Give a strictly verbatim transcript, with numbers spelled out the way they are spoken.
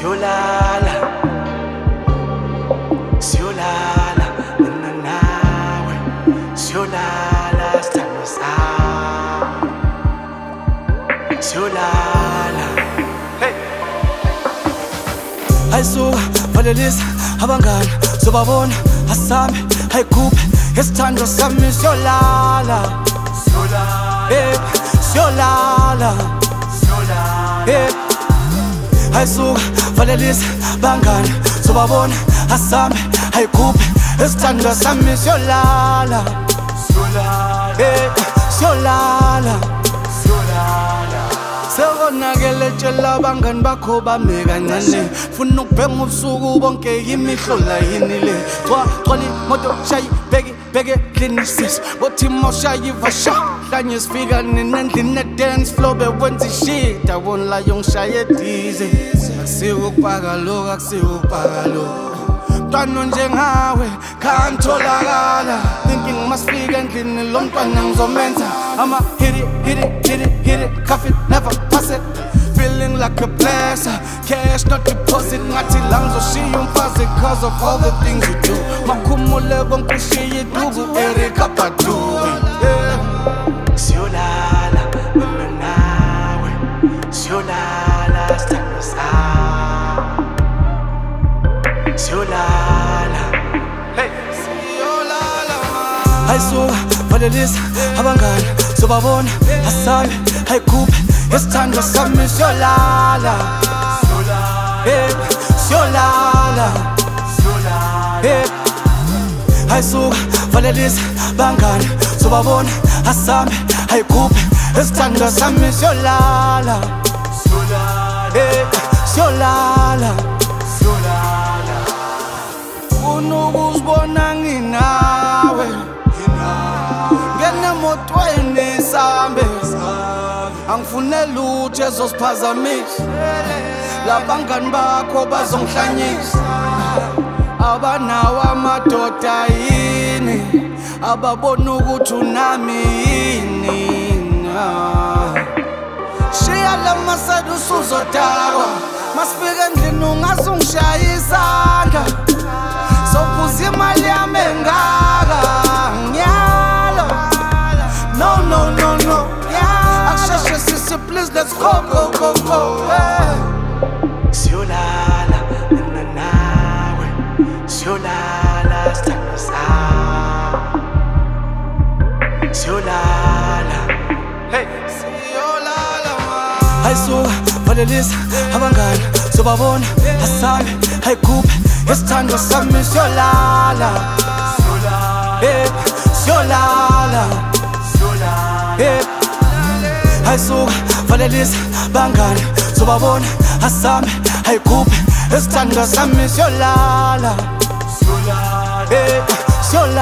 Siyolala, siyolala, mina nawe. Siyolala, sithando sami. Siyolala, hey. Ayisuka, valelisa abangani, sobabona asame, ayikhuphe isithando sami. Siyolala, siyolala, hey. Siyolala, siyolala, hey. Ayisuka, valelisa bangani, sobabona asame, ayikhuphe isithando sami. Siyolala, siyolala, hey. Siyolala, siyolala. Sewonakele tshela abangani bakho bame kancane, funa ukubhema ubusuku bonke imihlola yini le. Xwali imoto shayi bheki bheke klinisisi, bothi mawushayi vasha hlanye sifika ninendlini ne-dance floor bewenza ishit. Awona la yongishaye dize, akusiwo ukupaka lokhu, akusiwo ukupaka lokhu. Mntwana njengawe khantholakala, thinking masifika endlini lo mntwana ngizomenza. I'ma hit it, hit it, hit it, hit it, cuff it, never pass it. Feeling like a blessing, cash not deposit. Ngathi la ngizoshiya umfazi cause of all the things you do. Makhumule bonkushiya iduku Erykah Badu. Siyolala, mina nawe. Siyolala, sithando sami. Siyolala, hey. Siyolala, ayisuka, valelisa abangani, sobabona asame, ayikhuphe isithando sami. Siyolala, hey. Siyolala, hey. Ayisuka, valelisa bangani, sobabona asame, ayikhuphe isithando sami. Siyolala, hey. Siyolala, unokuzibona nginawe, ngenemotweni sambe, angifune lutho ezosiphazamisa. Labangani bakho bazongihlanyisa, abanawo amadoda yini, ababona ukuthi unami yini. Shiya lamasadu usuzodakwa, masifika endlini ungazungishaya isandla. Sophuza imali yami engaka, ngiyalo. No, no, no, no, yeah. Akusheshe sisi, please, let's go, go, go, go, hey. Siyolala, mina nawe. Siyolala, sithando sami. Siyolala, hey. Siyolala, ma. Ayisuka, valelisa abangani, sobabona asame, ayikhuphe isithando sami. Siyolala, hey. Siyolala, hey. Ayisuka, valelisa bangani, sobabona asame, ayikhuphe isithando sami. Siyolala, hey. Siyolala.